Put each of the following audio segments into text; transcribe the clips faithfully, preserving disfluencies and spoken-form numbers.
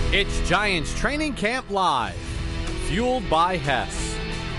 It's Giants Training Camp Live, fueled by Hess.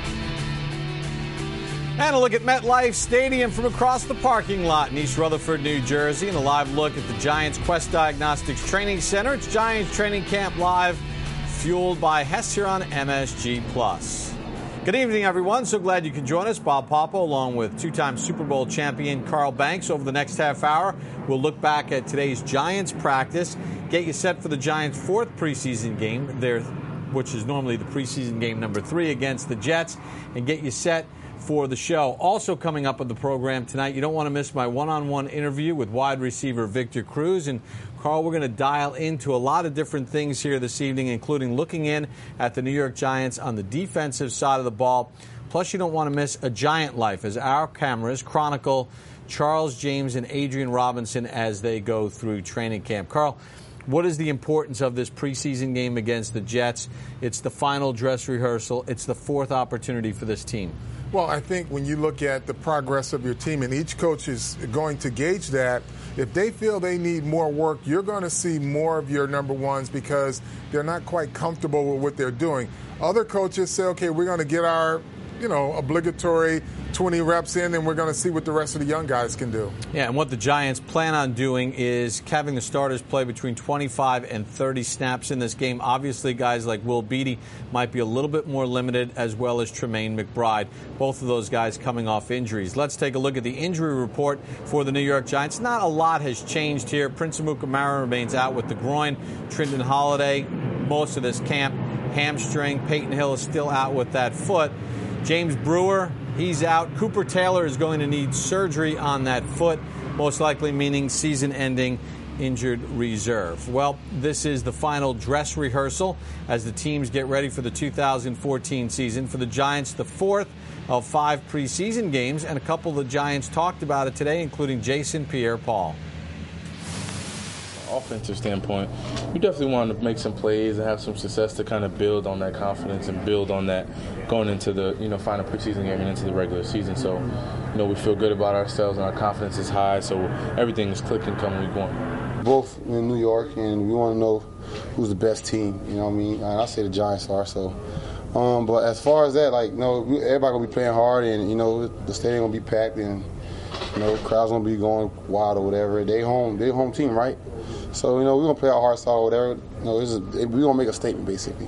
And a look at MetLife Stadium from across the parking lot in East Rutherford, New Jersey, and a live look at the Giants Quest Diagnostics Training Center. It's Giants Training Camp Live, fueled by Hess here on M S G Plus. Good evening, everyone. So glad you can join us. Bob Papa, along with two-time Super Bowl champion Carl Banks. Over the next half hour, we'll look back at today's Giants practice, get you set for the Giants' fourth preseason game, their, which is normally the preseason game number three against the Jets, and get you set for the show. Also coming up on the program tonight, you don't want to miss my one-on-one interview with wide receiver Victor Cruz. And Carl, we're going to dial into a lot of different things here this evening, including looking in at the New York Giants on the defensive side of the ball. Plus, you don't want to miss a Giant Life as our cameras chronicle Charles James and Adrian Robinson as they go through training camp. Carl, what is the importance of this preseason game against the Jets? It's the final dress rehearsal. It's the fourth opportunity for this team. Well, I think when you look at the progress of your team, and each coach is going to gauge that, if they feel they need more work, you're going to see more of your number ones because they're not quite comfortable with what they're doing. Other coaches say, okay, we're going to get our, you know, obligatory twenty reps in, and we're going to see what the rest of the young guys can do. Yeah, and what the Giants plan on doing is having the starters play between twenty-five and thirty snaps in this game. Obviously, guys like Will Beatty might be a little bit more limited, as well as Tremaine McBride. Both of those guys coming off injuries. Let's take a look at the injury report for the New York Giants. Not a lot has changed here. Prince Amukamara remains out with the groin. Trindon Holiday, most of this camp, hamstring. Peyton Hill is still out with that foot. James Brewer, he's out. Cooper Taylor is going to need surgery on that foot, most likely meaning season-ending injured reserve. Well, this is the final dress rehearsal as the teams get ready for the two thousand fourteen season. For the Giants, the fourth of five preseason games, and a couple of the Giants talked about it today, including Jason Pierre-Paul. Offensive standpoint, we definitely want to make some plays and have some success to kind of build on that confidence and build on that going into the, you know, final preseason game and into the regular season. So, you know, we feel good about ourselves and our confidence is high, so everything is clicking coming week one. Both in New York, and we want to know who's the best team. You know what I mean? I say the Giants are, so. Um, but as far as that, like, you know, everybody going to be playing hard, and, you know, the stadium going to be packed, and, you know, crowd's going to be going wild or whatever. They home, they home team, right? So, you know, we're going to play our hard side or whatever. You know, this is, we're going to make a statement, basically.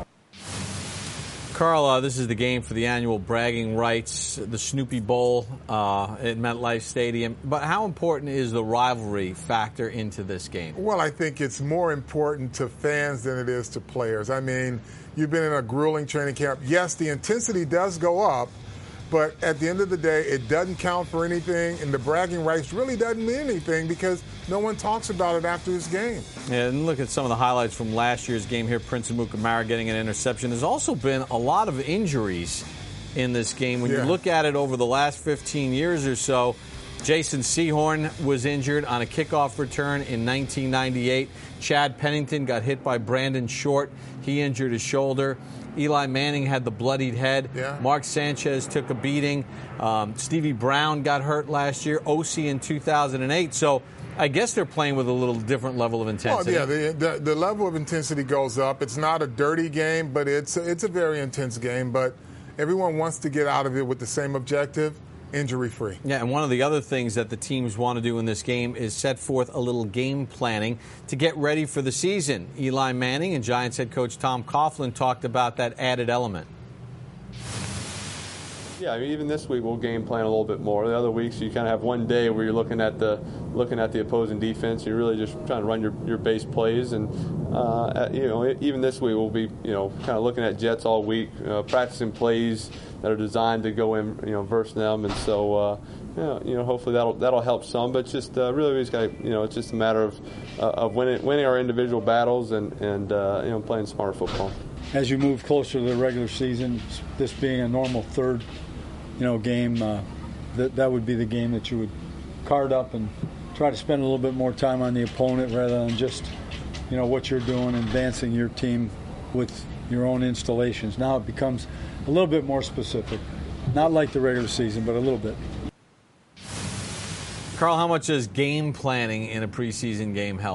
Carl, uh, this is the game for the annual bragging rights, the Snoopy Bowl uh, at MetLife Stadium. But how important is the rivalry factor into this game? Well, I think it's more important to fans than it is to players. I mean, you've been in a grueling training camp. Yes, the intensity does go up, but at the end of the day, it doesn't count for anything, and the bragging rights really doesn't mean anything because no one talks about it after this game. Yeah, and look at some of the highlights from last year's game here. Prince Amukamara getting an interception. There's also been a lot of injuries in this game. When yeah. you look at it over the last fifteen years or so, Jason Sehorn was injured on a kickoff return in nineteen ninety-eight. Chad Pennington got hit by Brandon Short. He injured his shoulder. Eli Manning had the bloodied head. Yeah. Mark Sanchez took a beating. Um, Stevie Brown got hurt last year. O C in two thousand eight. So I guess they're playing with a little different level of intensity. Oh, yeah, the, the, the level of intensity goes up. It's not a dirty game, but it's, it's a very intense game. But everyone wants to get out of it with the same objective, injury-free. Yeah, and one of the other things that the teams want to do in this game is set forth a little game planning to get ready for the season. Eli Manning and Giants head coach Tom Coughlin talked about that added element. Yeah, I mean, even this week we'll game plan a little bit more. The other weeks you kind of have one day where you're looking at the looking at the opposing defense. You're really just trying to run your, your base plays, and uh, you know even this week we'll be you know kind of looking at Jets all week, uh, practicing plays that are designed to go in you know versus them, and so uh, you, know, you know hopefully that'll that'll help some. But just uh, really we just got you know it's just a matter of uh, of winning winning our individual battles and and uh, you know playing smart football. As you move closer to the regular season, this being a normal third. You know, game, uh, that that would be the game that you would card up and try to spend a little bit more time on the opponent rather than just, you know, what you're doing, advancing your team with your own installations. Now it becomes a little bit more specific. Not like the regular season, but a little bit. Carl, how much does game planning in a preseason game help?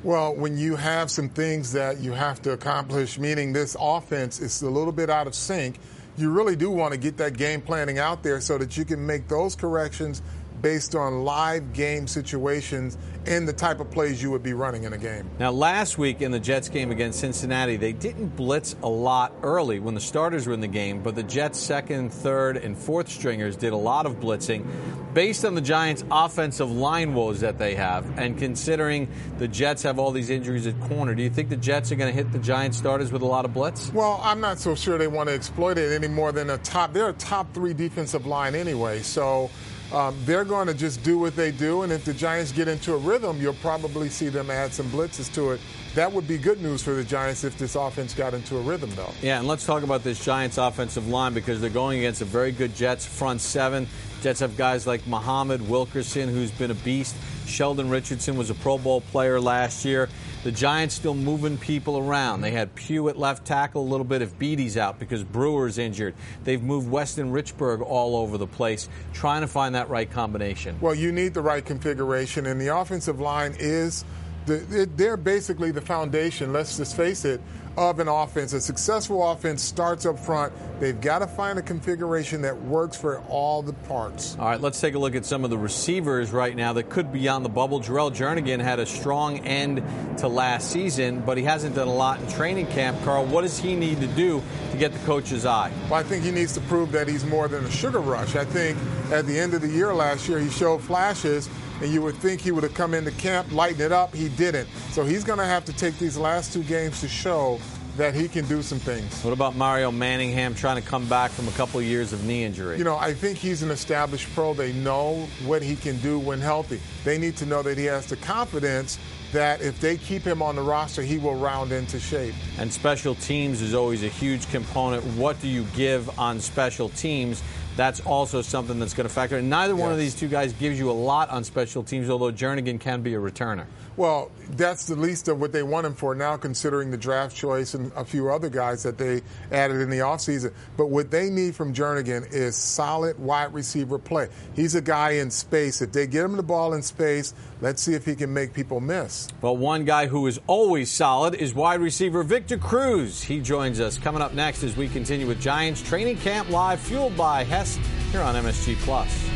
Well, when you have some things that you have to accomplish, meaning this offense is a little bit out of sync, you really do want to get that game planning out there so that you can make those corrections based on live game situations and the type of plays you would be running in a game. Now, last week in the Jets game against Cincinnati, they didn't blitz a lot early when the starters were in the game, but the Jets' second, third, and fourth stringers did a lot of blitzing. Based on the Giants' offensive line woes that they have, and considering the Jets have all these injuries at corner, do you think the Jets are going to hit the Giants starters with a lot of blitz? Well, I'm not so sure they want to exploit it any more than a top. They're a top three defensive line anyway, so Um, they're going to just do what they do, and if the Giants get into a rhythm, you'll probably see them add some blitzes to it. That would be good news for the Giants if this offense got into a rhythm, though. Yeah, and let's talk about this Giants offensive line because they're going against a very good Jets front seven. Jets have guys like Muhammad Wilkerson, who's been a beast. Sheldon Richardson was a Pro Bowl player last year. The Giants still moving people around. They had Pugh at left tackle a little bit if Beatty's out because Brewer's injured. They've moved Weston Richburg all over the place, trying to find that right combination. Well, you need the right configuration, and the offensive line is the, they're basically the foundation, let's just face it, of an offense. A successful offense starts up front. They've got to find a configuration that works for all the parts. All right, let's take a look at some of the receivers right now that could be on the bubble. Jarrell Jernigan had a strong end to last season, but he hasn't done a lot in training camp. Carl, what does he need to do to get the coach's eye? Well, I think he needs to prove that he's more than a sugar rush. I think at the end of the year last year, he showed flashes, and you would think he would have come into camp, lighten it up. He didn't. So he's going to have to take these last two games to show that he can do some things. What about Mario Manningham trying to come back from a couple of years of knee injury? You know, I think he's an established pro. They know what he can do when healthy. They need to know that he has the confidence that if they keep him on the roster, he will round into shape. And special teams is always a huge component. What do you give on special teams? That's also something that's going to factor in. Neither yes. one of these two guys gives you a lot on special teams, although Jernigan can be a returner. Well, that's the least of what they want him for now, considering the draft choice and a few other guys that they added in the offseason. But what they need from Jernigan is solid wide receiver play. He's a guy in space. If they get him the ball in space, let's see if he can make people miss. Well, one guy who is always solid is wide receiver Victor Cruz. He joins us coming up next as we continue with Giants Training Camp Live, fueled by Hess, here on M S G Plus.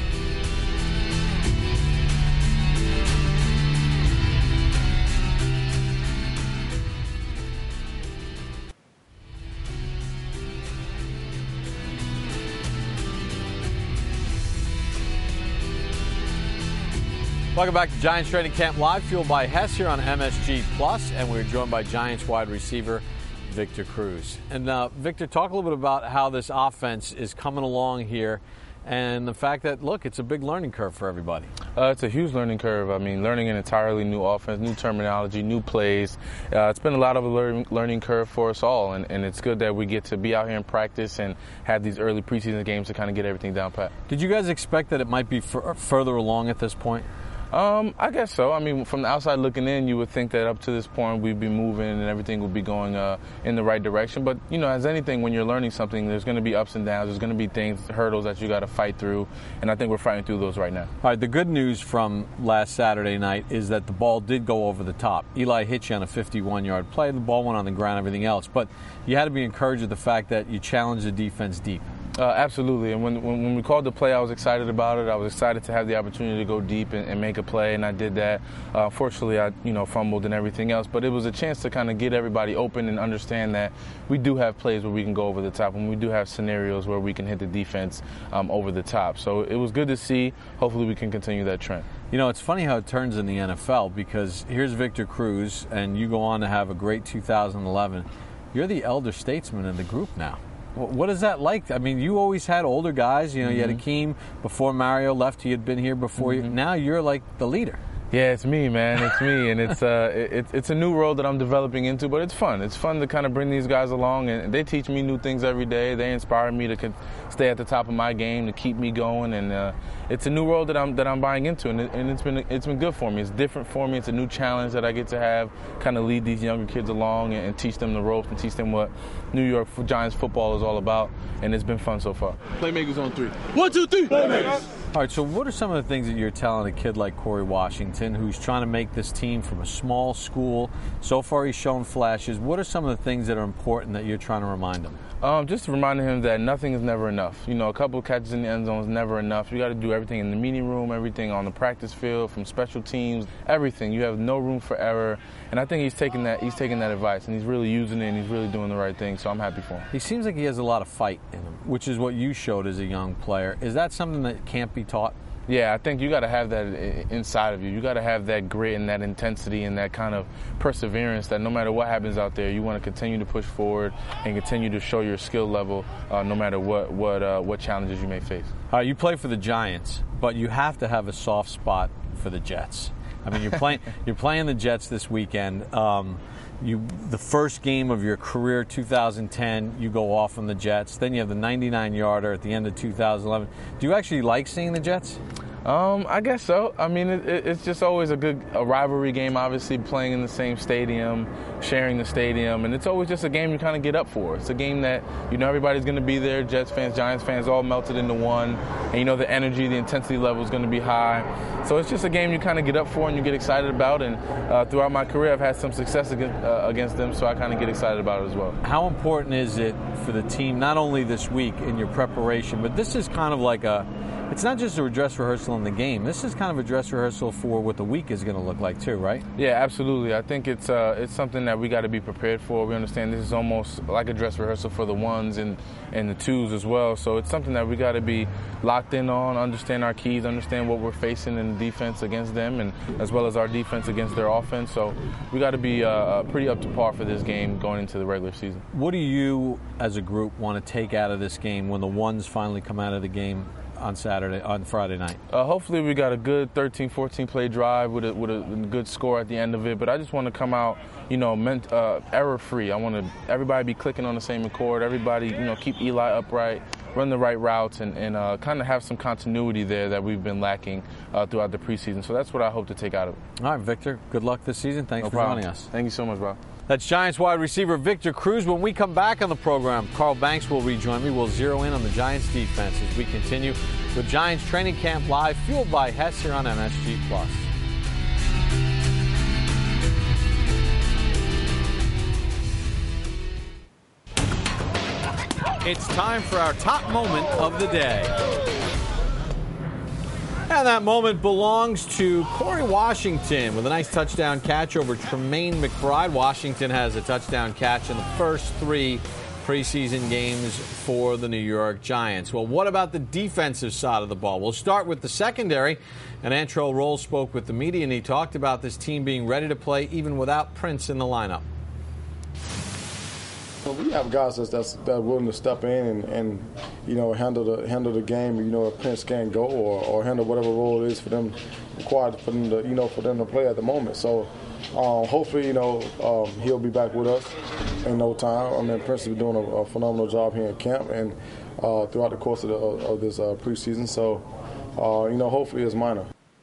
Welcome back to Giants Training Camp Live, fueled by Hess here on M S G Plus, and we're joined by Giants wide receiver Victor Cruz. And uh, Victor, talk a little bit about how this offense is coming along here and the fact that, look, it's a big learning curve for everybody. Uh, it's a huge learning curve. I mean, learning an entirely new offense, new terminology, new plays. Uh, it's been a lot of a learning, learning curve for us all, and, and it's good that we get to be out here and practice and have these early preseason games to kind of get everything down pat. Did you guys expect that it might be f- further along at this point? Um, I guess so. I mean, from the outside looking in, you would think that up to this point we'd be moving and everything would be going uh, in the right direction. But, you know, as anything, when you're learning something, there's going to be ups and downs. There's going to be things, hurdles that you got to fight through. And I think we're fighting through those right now. All right, the good news from last Saturday night is that the ball did go over the top. Eli hit you on a fifty-one-yard play. The ball went on the ground, everything else. But you had to be encouraged with the fact that you challenged the defense deep. Uh, absolutely, and when, when when we called the play, I was excited about it. I was excited to have the opportunity to go deep and, and make a play, and I did that. Uh, unfortunately, I you know fumbled and everything else, but it was a chance to kind of get everybody open and understand that we do have plays where we can go over the top, and we do have scenarios where we can hit the defense um, over the top. So it was good to see. Hopefully, we can continue that trend. You know, it's funny how it turns in the N F L because here's Victor Cruz, and you go on to have a great two thousand eleven. You're the elder statesman in the group now. What is that like? I mean, you always had older guys. You know, mm-hmm. you had Akeem before Mario left. He had been here before mm-hmm. you. Now you're like the leader. Yeah, it's me, man. It's me, and it's uh, it, it's a new role that I'm developing into. But it's fun. It's fun to kind of bring these guys along, and they teach me new things every day. They inspire me to stay at the top of my game, to keep me going, and uh, it's a new role that I'm that I'm buying into, and, it, and it's been it's been good for me. It's different for me. It's a new challenge that I get to have, kind of lead these younger kids along and, and teach them the ropes and teach them what New York Giants football is all about, and it's been fun so far. Playmakers on three. One, two, three. Playmakers. All right, so what are some of the things that you're telling a kid like Corey Washington, who's trying to make this team from a small school? So far, he's shown flashes. What are some of the things that are important that you're trying to remind him? Um, just reminding him that nothing is never enough. You know, a couple of catches in the end zone is never enough. You got to do everything in the meeting room, everything on the practice field, from special teams, everything. You have no room for error. And I think he's taking that he's taking that advice, and he's really using it, and he's really doing the right thing. So I'm happy for him. He seems like he has a lot of fight in him, which is what you showed as a young player. Is that something that can't be taught? Yeah, I think you got to have that inside of you. You got to have that grit and that intensity and that kind of perseverance that no matter what happens out there, you want to continue to push forward and continue to show your skill level uh, no matter what what uh, what challenges you may face. Uh, you play for the Giants, but you have to have a soft spot for the Jets. I mean, you're playing you're playing the Jets this weekend. Um, you the first game of your career, two thousand ten, you go off on the Jets. Then you have the ninety-nine yarder at the end of two thousand eleven. Do you actually like seeing the Jets? Um, I guess so. I mean, it, it, it's just always a good a rivalry game, obviously, playing in the same stadium, sharing the stadium, and it's always just a game you kind of get up for. It's a game that, you know, everybody's going to be there, Jets fans, Giants fans, all melted into one, and you know the energy, the intensity level is going to be high. So it's just a game you kind of get up for and you get excited about, and uh, throughout my career I've had some success against, uh, against them, so I kind of get excited about it as well. How important is it for the team, not only this week in your preparation, but this is kind of like a, it's not just a dress rehearsal in the game. This is kind of a dress rehearsal for what the week is going to look like too, right? Yeah, absolutely. I think it's uh, it's something that we got to be prepared for. We understand this is almost like a dress rehearsal for the ones and, and the twos as well. So it's something that we got to be locked in on, understand our keys, understand what we're facing in the defense against them, and as well as our defense against their offense. So we got to be uh, pretty up to par for this game going into the regular season. What do you, as a group, want to take out of this game when the ones finally come out of the game on Saturday, on Friday night? Uh, hopefully we got a good thirteen, fourteen play drive with a, with a good score at the end of it. But I just want to come out, you know, ment, uh, error-free. I want to everybody be clicking on the same accord. Everybody, you know, keep Eli upright, run the right routes, and, and uh, kind of have some continuity there that we've been lacking uh, throughout the preseason. So that's what I hope to take out of it. All right, Victor, good luck this season. Thanks no for problem. joining us. Thank you so much, Bob. That's Giants wide receiver Victor Cruz. When we come back on the program, Carl Banks will rejoin me. We'll zero in on the Giants defense as we continue with Giants Training Camp Live, fueled by Hess here on M S G Plus. It's time for our top moment of the day. And that moment belongs to Corey Washington with a nice touchdown catch over Tremaine McBride. Washington has a touchdown catch in the first three preseason games for the New York Giants. Well, what about the defensive side of the ball? We'll start with the secondary. And Antrel Rolle spoke with the media, and he talked about this team being ready to play even without Prince in the lineup. Well, we have guys that's, that's that are willing to step in and, and you know handle the handle the game. You know, if Prince can't go or, or handle whatever role it is for them required for them to you know for them to play at the moment. So um, hopefully you know um, he'll be back with us in no time. I mean, Prince has been doing a, a phenomenal job here at camp and uh, throughout the course of, the, of this uh, preseason. So uh, you know, hopefully it's minor.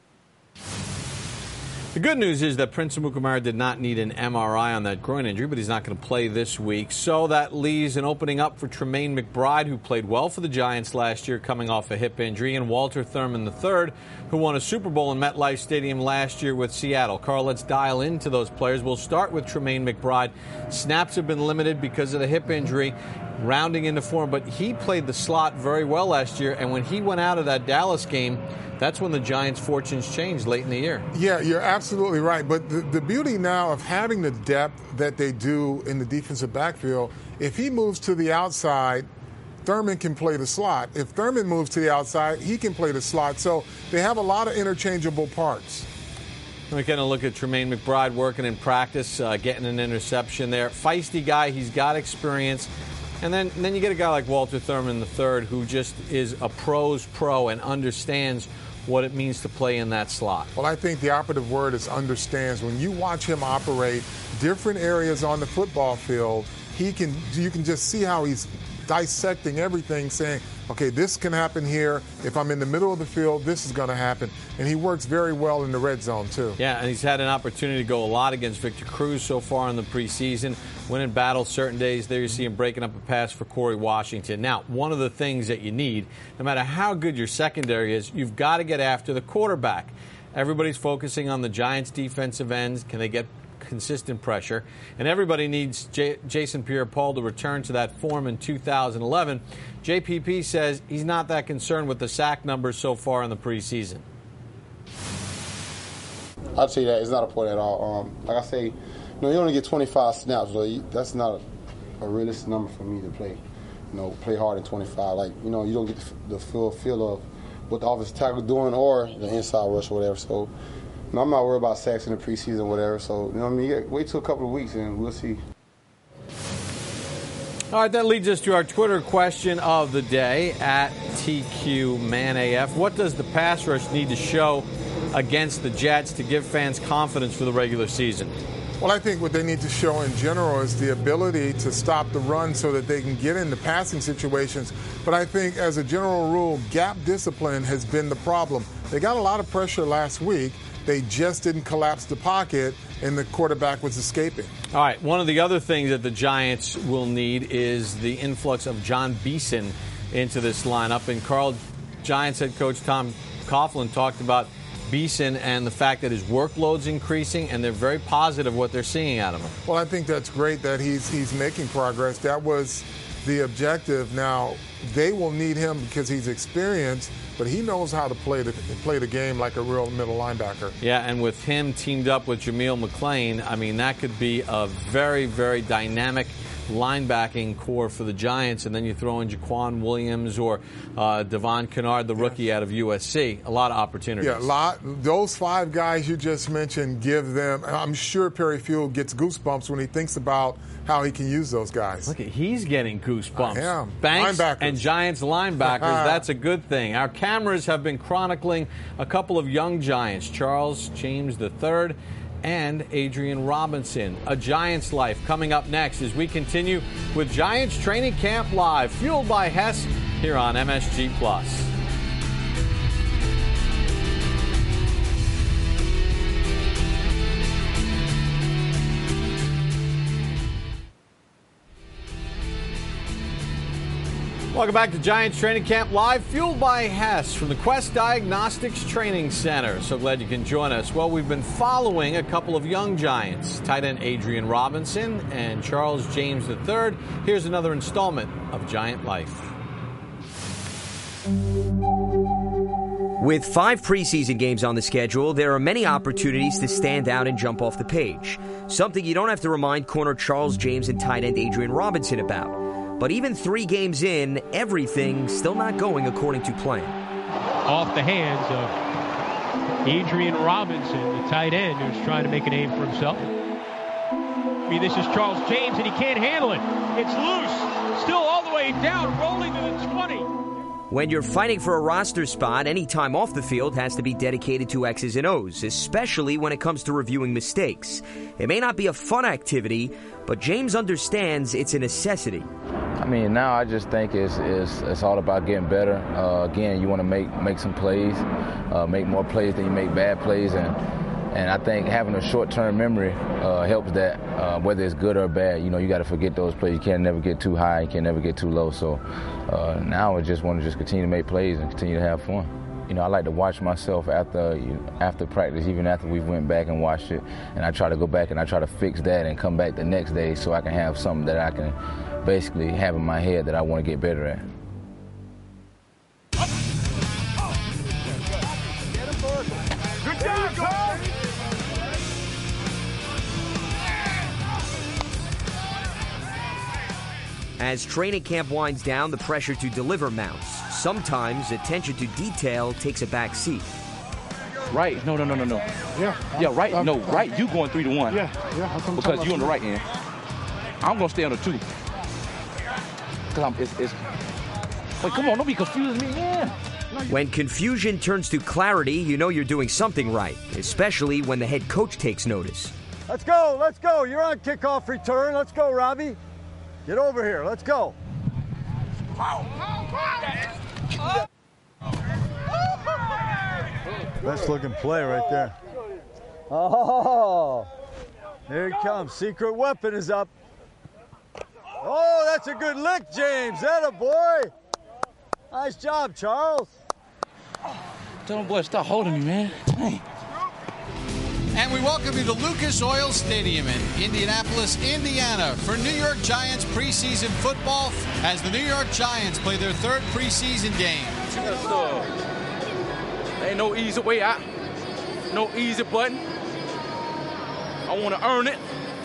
The good news is that Prince Amukamara did not need an M R I on that groin injury, but he's not going to play this week. So that leaves an opening up for Tremaine McBride, who played well for the Giants last year coming off a hip injury, and Walter Thurman the third, who won a Super Bowl in MetLife Stadium last year with Seattle. Carl, let's dial into those players. We'll start with Tremaine McBride. Snaps have been limited because of the hip injury, rounding into form, but he played the slot very well last year, and when he went out of that Dallas game, that's when the Giants' fortunes changed late in the year. Yeah, you're absolutely right. But the, the beauty now of having the depth that they do in the defensive backfield, if he moves to the outside, Thurman can play the slot. If Thurman moves to the outside, he can play the slot. So they have a lot of interchangeable parts. We're going to look at Tremaine McBride working in practice, uh, getting an interception there. Feisty guy, he's got experience. And then, and then you get a guy like Walter Thurman the third, who just is a pro's pro and understands what it means to play in that slot. Well, I think the operative word is understands. When you watch him operate different areas on the football field, he can you can just see how he's dissecting everything, saying, okay, this can happen here. If I'm in the middle of the field, this is going to happen. And he works very well in the red zone, too. Yeah, and he's had an opportunity to go a lot against Victor Cruz so far in the preseason. Winning battles certain days there, you see him breaking up a pass for Corey Washington. Now, one of the things that you need, no matter how good your secondary is, you've got to get after the quarterback. Everybody's focusing on the Giants' defensive ends. Can they get consistent pressure? And everybody needs J- Jason Pierre-Paul to return to that form in two thousand eleven. J P P says he's not that concerned with the sack numbers so far in the preseason. I'd say that it's not a point at all. Um, like I say, you know, you only get twenty-five snaps, so you, that's not a, a realistic number for me to play. You know, play hard in twenty-five. Like, you know, you don't get the, the full feel of what the offensive tackle doing or the inside rush or whatever. So, you know, I'm not worried about sacks in the preseason or whatever. So, you know what I mean? Yeah, wait till a couple of weeks and we'll see. All right, that leads us to our Twitter question of the day, at T Q Man A F. What does the pass rush need to show against the Jets to give fans confidence for the regular season? Well, I think what they need to show in general is the ability to stop the run so that they can get into passing situations. But I think as a general rule, gap discipline has been the problem. They got a lot of pressure last week. They just didn't collapse the pocket, and the quarterback was escaping. All right, one of the other things that the Giants will need is the influx of John Beeson into this lineup. And Carl, Giants head coach Tom Coughlin talked about Beeson and the fact that his workload's increasing, and they're very positive what they're seeing out of him. Well, I think that's great that he's he's making progress. That was the objective. Now, they will need him because he's experienced, but he knows how to play the play the game like a real middle linebacker. Yeah, and with him teamed up with Jameel McClain, I mean, that could be a very, very dynamic linebacking core for the Giants, and then you throw in Jaquan Williams or uh, Devon Kennard, the rookie out of U S C. A lot of opportunities. Yeah, a lot. Those five guys you just mentioned give them, I'm sure Perry Fewell gets goosebumps when he thinks about how he can use those guys. Look, he's getting goosebumps. I am. Banks linebackers. and Giants linebackers, that's a good thing. Our cameras have been chronicling a couple of young Giants, Charles James the third and Adrian Robinson. A Giants Life coming up next as we continue with Giants Training Camp Live, fueled by Hess, here on M S G Plus. Welcome back to Giants Training Camp Live, fueled by Hess from the Quest Diagnostics Training Center. So glad you can join us. Well, we've been following a couple of young Giants, tight end Adrian Robinson and Charles James the third. Here's another installment of Giant Life. With five preseason games on the schedule, there are many opportunities to stand out and jump off the page. Something you don't have to remind corner Charles James and tight end Adrian Robinson about. But even three games in, everything's still not going according to plan. Off the hands of Adrian Robinson, the tight end, who's trying to make a name for himself. I mean, this is Charles James, and he can't handle it. It's loose, still all the way down, rolling to the twenty. When you're fighting for a roster spot, any time off the field has to be dedicated to X's and O's, especially when it comes to reviewing mistakes. It may not be a fun activity, but James understands it's a necessity. I mean, now I just think it's it's, it's all about getting better. Uh, again, you want to make make some plays, uh, make more plays than you make bad plays, and and I think having a short-term memory uh, helps that. Uh, whether it's good or bad, you know, you got to forget those plays. You can't never get too high, you can never get too low. So uh, now I just want to just continue to make plays and continue to have fun. You know, I like to watch myself after you know, after practice, even after we went back and watched it, and I try to go back and I try to fix that and come back the next day so I can have something that I can basically have in my head that I want to get better at. Good job, Carl! As training camp winds down, the pressure to deliver mounts. Sometimes attention to detail takes a back seat. Right? No, no, no, no, no. Yeah. Yeah, right. I'm, no, I'm, right. You going three to one. Yeah, yeah. I'm because you on the right end. I'm gonna stay on the two. Cause I'm. It's. it's Wait, come on! Don't be confusing me, man. When confusion turns to clarity, you know you're doing something right, especially when the head coach takes notice. Let's go, let's go. You're on kickoff return. Let's go, Robbie. Get over here. Let's go. Best looking play right there. Oh, here he comes. Secret weapon is up. Oh, that's a good lick, James. That a boy. Nice job, Charles. Tell them boys, stop holding me, man. Hey. And we welcome you to Lucas Oil Stadium in Indianapolis, Indiana for New York Giants preseason football as the New York Giants play their third preseason game. Ain't no easy way out. No easy button. I want to earn it.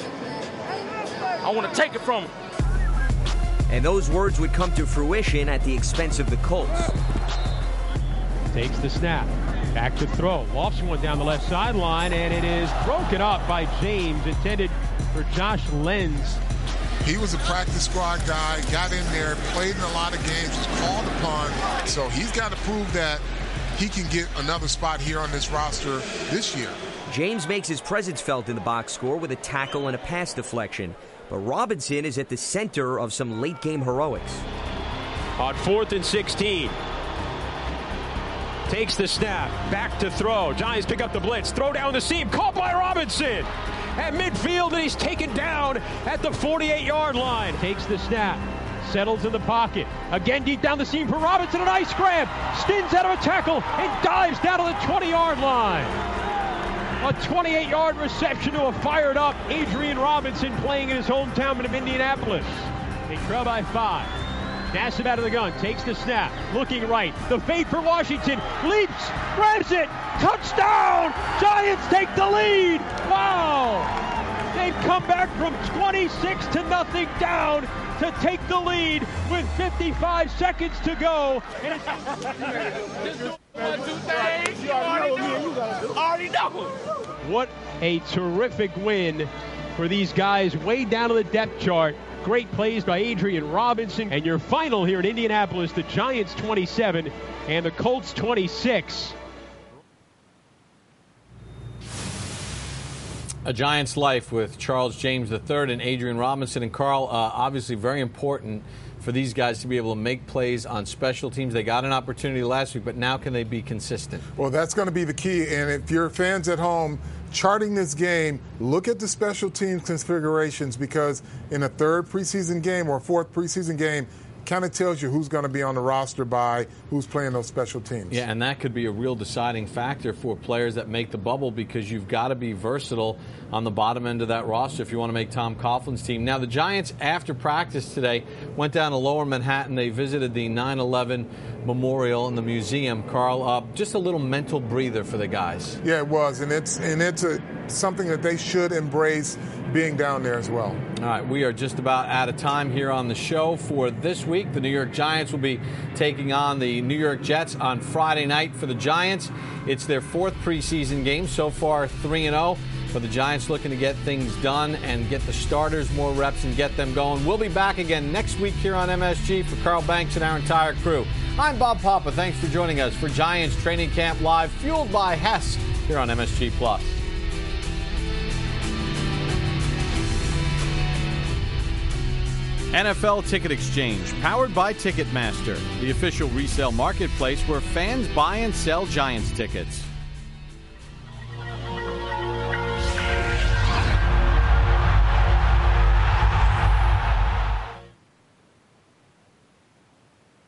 I want to take it from them. And those words would come to fruition at the expense of the Colts. Takes the snap. Back to throw. Lofts one down the left sideline, and it is broken up by James, intended for Josh Lenz. He was a practice squad guy, got in there, played in a lot of games, was called upon. So he's got to prove that he can get another spot here on this roster this year. James makes his presence felt in the box score with a tackle and a pass deflection. But Robinson is at the center of some late-game heroics. On fourth and sixteen. Takes the snap. Back to throw. Giants pick up the blitz. Throw down the seam. Caught by Robinson. At midfield, and he's taken down at the forty-eight-yard line. Takes the snap. Settles in the pocket. Again deep down the seam for Robinson. A nice grab. Spins out of a tackle and dives down to the twenty-yard line. A twenty-eight-yard reception to a fired-up Adrian Robinson playing in his hometown of Indianapolis. They trail by five. Nassib out of the gun, takes the snap, looking right. The fade for Washington, leaps, grabs it, touchdown! Giants take the lead! Wow! They've come back from twenty-six to nothing down to take the lead with fifty-five seconds to go. What a terrific win for these guys way down to the depth chart. Great plays by Adrian Robinson. And your final here in Indianapolis, the Giants twenty-seven and the Colts twenty-six. A Giants life with Charles James the third and Adrian Robinson. And Carl, uh, obviously very important for these guys to be able to make plays on special teams. They got an opportunity last week, but now can they be consistent? Well, that's going to be the key. And if you're fans at home charting this game, look at the special teams configurations, because in a third preseason game or fourth preseason game, kind of tells you who's going to be on the roster by who's playing those special teams. Yeah, and that could be a real deciding factor for players that make the bubble, because you've got to be versatile on the bottom end of that roster if you want to make Tom Coughlin's team. Now, the Giants, after practice today, went down to Lower Manhattan. They visited the nine eleven Memorial and the museum. Carl, uh, just a little mental breather for the guys. Yeah, it was, and it's and it's a, something that they should embrace, being down there as well. All right, we are just about out of time here on the show for this week. The New York Giants will be taking on the New York Jets on Friday night. For the Giants, it's their fourth preseason game. So far, three and oh. But the Giants looking to get things done and get the starters more reps and get them going. We'll be back again next week here on M S G. For Carl Banks and our entire crew, I'm Bob Papa. Thanks for joining us for Giants Training Camp Live, fueled by Hess here on M S G Plus. N F L Ticket Exchange, powered by Ticketmaster, the official resale marketplace where fans buy and sell Giants tickets.